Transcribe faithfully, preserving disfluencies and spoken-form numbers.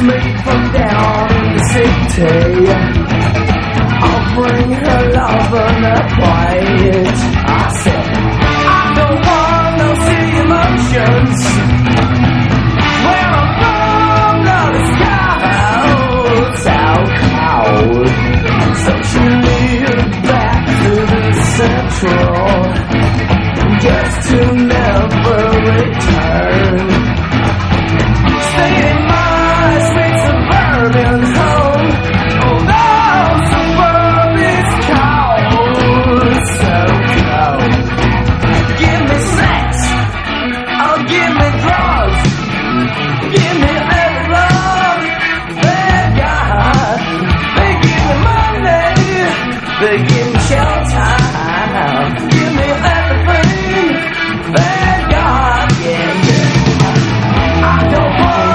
me from down in the city. I'll bring her love and a quiet.